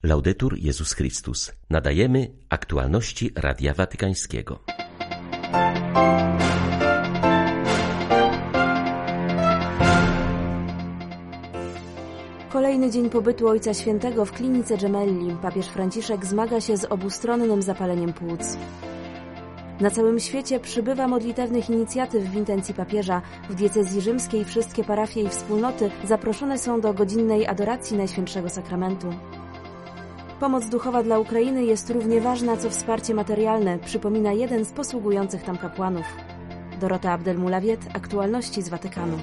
Laudetur Jezus Chrystus. Nadajemy aktualności Radia Watykańskiego. Kolejny dzień pobytu Ojca Świętego w klinice Gemelli. Papież Franciszek zmaga się z obustronnym zapaleniem płuc. Na całym świecie przybywa modlitewnych inicjatyw w intencji papieża. W diecezji rzymskiej wszystkie parafie i wspólnoty zaproszone są do godzinnej adoracji Najświętszego Sakramentu. Pomoc duchowa dla Ukrainy jest równie ważna co wsparcie materialne, przypomina jeden z posługujących tam kapłanów. Dorota Abdelmulawiet, aktualności z Watykanu.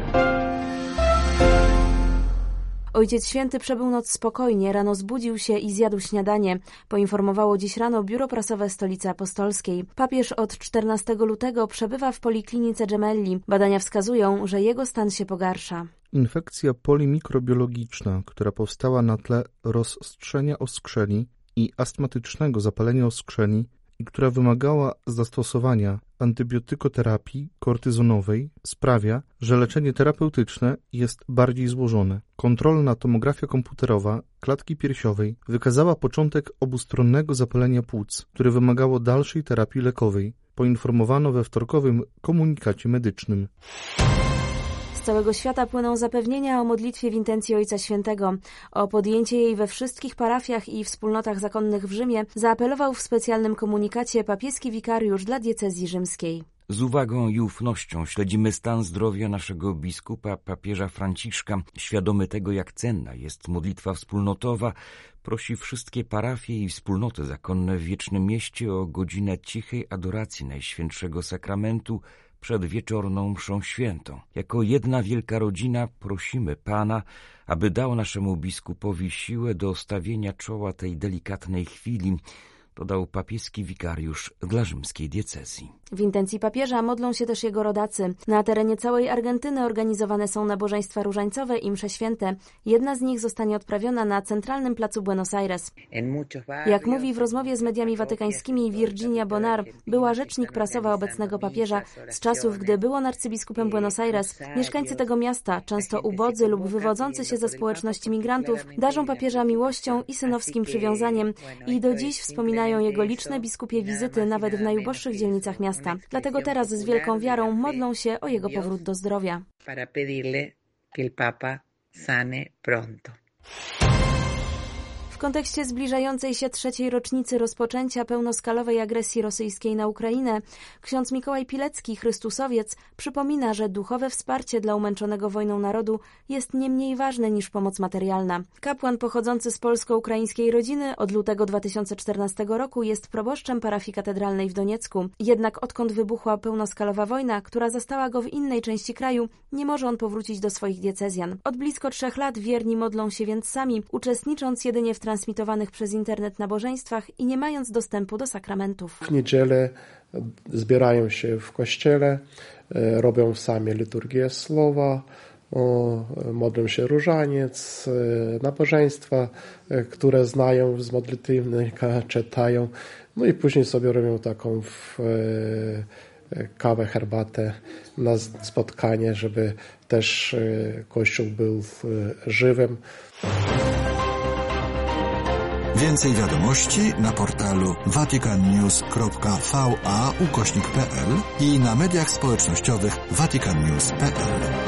Ojciec Święty przebył noc spokojnie, rano zbudził się i zjadł śniadanie, poinformowało dziś rano biuro prasowe Stolicy Apostolskiej. Papież od 14 lutego przebywa w poliklinice Gemelli. Badania wskazują, że jego stan się pogarsza. Infekcja polimikrobiologiczna, która powstała na tle rozstrzenia oskrzeli i astmatycznego zapalenia oskrzeli i która wymagała zastosowania antybiotykoterapii kortyzonowej, sprawia, że leczenie terapeutyczne jest bardziej złożone. Kontrolna tomografia komputerowa klatki piersiowej wykazała początek obustronnego zapalenia płuc, które wymagało dalszej terapii lekowej, poinformowano we wtorkowym komunikacie medycznym. Z całego świata płyną zapewnienia o modlitwie w intencji Ojca Świętego. O podjęcie jej we wszystkich parafiach i wspólnotach zakonnych w Rzymie zaapelował w specjalnym komunikacie papieski wikariusz dla diecezji rzymskiej. Z uwagą i ufnością śledzimy stan zdrowia naszego biskupa, papieża Franciszka. Świadomy tego, jak cenna jest modlitwa wspólnotowa, prosi wszystkie parafie i wspólnoty zakonne w Wiecznym Mieście o godzinę cichej adoracji Najświętszego Sakramentu przed wieczorną mszą świętą. Jako jedna wielka rodzina prosimy Pana, aby dał naszemu biskupowi siłę do stawienia czoła tej delikatnej chwili, dodał papieski wikariusz dla rzymskiej diecezji. W intencji papieża modlą się też jego rodacy. Na terenie całej Argentyny organizowane są nabożeństwa różańcowe i msze święte. Jedna z nich zostanie odprawiona na centralnym placu Buenos Aires. Jak mówi w rozmowie z mediami watykańskimi Virginia Bonar, była rzecznik prasowa obecnego papieża, z czasów, gdy był on arcybiskupem Buenos Aires, mieszkańcy tego miasta, często ubodzy lub wywodzący się ze społeczności migrantów, darzą papieża miłością i synowskim przywiązaniem i do dziś wspominają jego liczne biskupie wizyty nawet w najuboższych dzielnicach miasta. Dlatego teraz z wielką wiarą modlą się o jego powrót do zdrowia. W kontekście zbliżającej się 3. rocznicy rozpoczęcia pełnoskalowej agresji rosyjskiej na Ukrainę, ksiądz Mikołaj Pilecki, chrystusowiec, przypomina, że duchowe wsparcie dla umęczonego wojną narodu jest nie mniej ważne niż pomoc materialna. Kapłan pochodzący z polsko-ukraińskiej rodziny od lutego 2014 roku jest proboszczem parafii katedralnej w Doniecku. Jednak odkąd wybuchła pełnoskalowa wojna, która zastała go w innej części kraju, nie może on powrócić do swoich diecezjan. Od blisko 3 lat wierni modlą się więc sami, uczestnicząc jedynie w transmitowanych przez internet nabożeństwach i nie mając dostępu do sakramentów. W niedzielę zbierają się w kościele, robią sami liturgię słowa, modlą się różaniec, nabożeństwa, które znają z modlitewnika, czytają, no i później sobie robią taką kawę, herbatę na spotkanie, żeby też Kościół był żywym. Więcej wiadomości na portalu vaticannews.va/pl i na mediach społecznościowych vaticannews.pl.